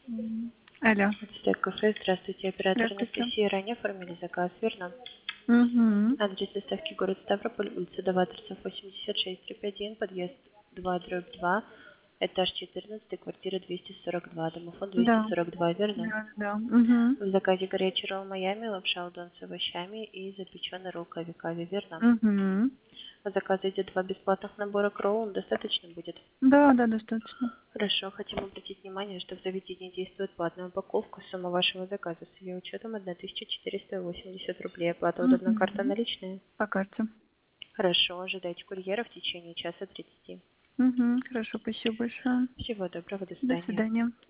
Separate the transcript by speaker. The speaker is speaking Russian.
Speaker 1: Алло,
Speaker 2: Стек кафе, здравствуйте, оператор
Speaker 1: здравствуйте.
Speaker 2: Анастасия. Ранее оформили заказ, верно?
Speaker 1: Угу.
Speaker 2: Адрес доставки город Ставрополь, улица Даваторцев, 86/1, подъезд 2/2, этаж 14, квартира 242, домофон
Speaker 1: Да,
Speaker 2: 242, верно?
Speaker 1: да, да. Угу.
Speaker 2: В заказе горячий ролл Майами, лапша удон с овощами и запеченный ролл кави-кави, верно?
Speaker 1: Угу.
Speaker 2: От заказа идет 2 бесплатных набора к роллу, достаточно будет?
Speaker 1: Да, да, достаточно.
Speaker 2: Хорошо, хотим обратить внимание, что в заведении действует платная упаковка. Сумма вашего заказа с ее учетом 1480 рублей. Оплата удобная карта
Speaker 1: Угу.
Speaker 2: наличные.
Speaker 1: По карте.
Speaker 2: Хорошо, ожидайте курьера в течение часа 30.
Speaker 1: Угу. Хорошо, спасибо большое.
Speaker 2: Всего доброго, до
Speaker 1: До
Speaker 2: свидания.
Speaker 1: свидания.